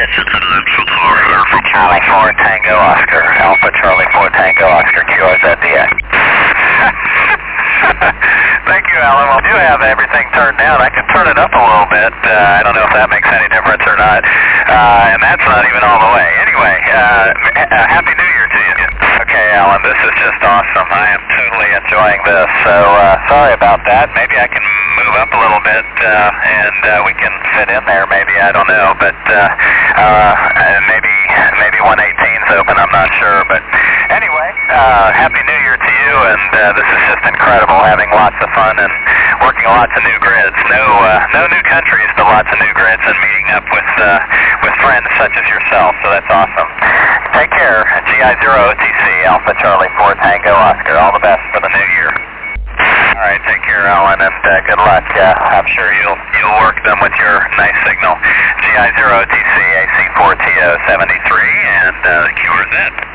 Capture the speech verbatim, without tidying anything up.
Charlie four Tango Oscar, Alpha Charlie four Tango Oscar, Q R Z D X. Thank you, Alan. Well, I do have everything turned down. I can turn it up a little bit. Uh, I don't know if that makes any difference or not. Uh, and that's not even all the way. Anyway, uh, Happy New Year to you. Okay, Alan, this is just awesome. I am totally enjoying this. So, uh, sorry about that. Maybe I can move up a little bit, uh, and uh, we can fit in there maybe. I don't know. But uh, uh, maybe maybe one eighteen's open. I'm not sure. But anyway, uh, Happy New Year to you, and uh, this is just incredible, having lots of fun and working lots of new grids. No uh, no new countries, but lots of new grids and meeting up with uh, with friends such as yourself, so that's awesome. Take care. G I zero O T C, Alpha Charlie four Tango Oscar. All the best for the new year. All right, take care, Alan, and uh, good luck. Uh, I'm sure you'll you'll work them with your nice signal. G I zero O T C, A C four T O seventy-three, and uh, Q R Z.